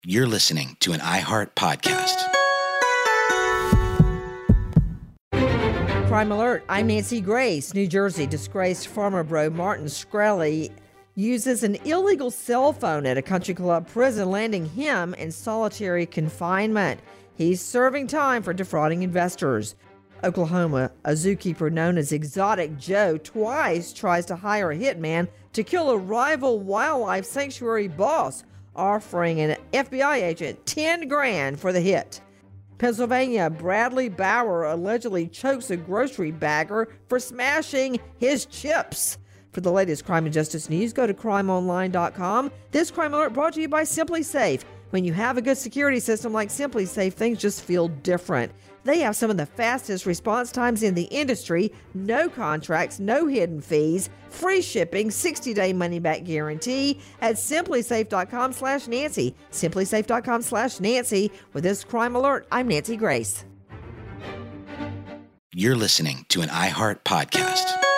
You're listening to an iHeart podcast. Crime Alert, I'm Nancy Grace. New Jersey disgraced farmer bro Martin Shkreli uses an illegal cell phone at a country club prison, landing him in solitary confinement. He's serving time for defrauding investors. Oklahoma, a zookeeper known as Exotic Joe twice tries to hire a hitman to kill a rival wildlife sanctuary boss, offering an FBI agent $10,000 for the hit. Pennsylvania, Bradley Bauer allegedly chokes a grocery bagger for smashing his chips. For the latest crime and justice news, go to crimeonline.com. This Crime Alert brought to you by SimpliSafe. When you have a good security system like SimpliSafe, things just feel different. They have some of the fastest response times in the industry, no contracts, no hidden fees, free shipping, 60-day money-back guarantee at SimpliSafe.com/Nancy. SimpliSafe.com/Nancy. With this Crime Alert, I'm Nancy Grace. You're listening to an iHeart podcast.